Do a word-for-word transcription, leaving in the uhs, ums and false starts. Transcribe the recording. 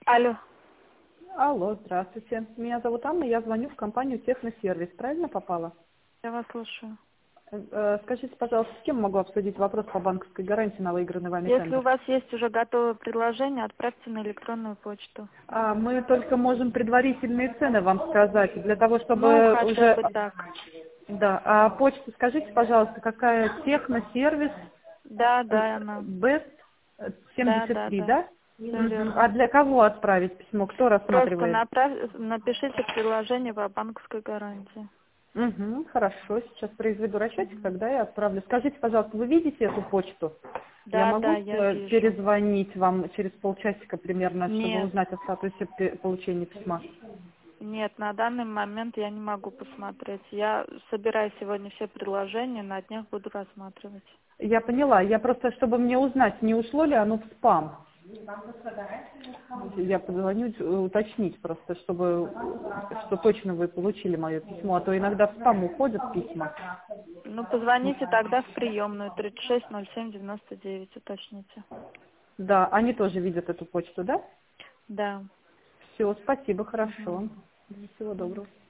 Алло. Алло, здравствуйте. Меня зовут Анна, я звоню в компанию Техносервис. Правильно попала? Я вас слушаю. Э, э, Скажите, пожалуйста, с кем могу обсудить вопрос по банковской гарантии на выигранный вами Если у тендер? вас есть уже готовое предложение, отправьте на электронную почту. А, мы только можем предварительные цены вам сказать, для того, Ну, чтобы хотя уже... бы так. Да, а почту скажите, пожалуйста, какая Техносервис Да, э, да, она. Бест Да, семьдесят да, три, да. да? Все Мгм. А верно. для кого отправить письмо? Кто Просто рассматривает? направь, напишите предложение по банковской гарантии. Угу, хорошо, сейчас произведу расчетик, Мгм. тогда я отправлю. Скажите, пожалуйста, вы видите эту почту? Я Да, могу да, я э, вижу. перезвонить вам через полчасика примерно, чтобы Нет, узнать о статусе пе- получения письма? нет, на данный момент я не могу посмотреть. Я собираю сегодня все предложения, на днях буду рассматривать. Я поняла, я просто, чтобы мне узнать, не ушло ли оно в спам. Я позвоню э, уточнить просто, чтобы, что точно вы получили мое письмо, а то иногда в спам уходят письма. Ну, позвоните тогда в приемную тридцать шесть ноль семь девяносто девять, уточните. Да, они тоже видят эту почту, да? Да. Все, спасибо, Мгм. хорошо. Всего доброго.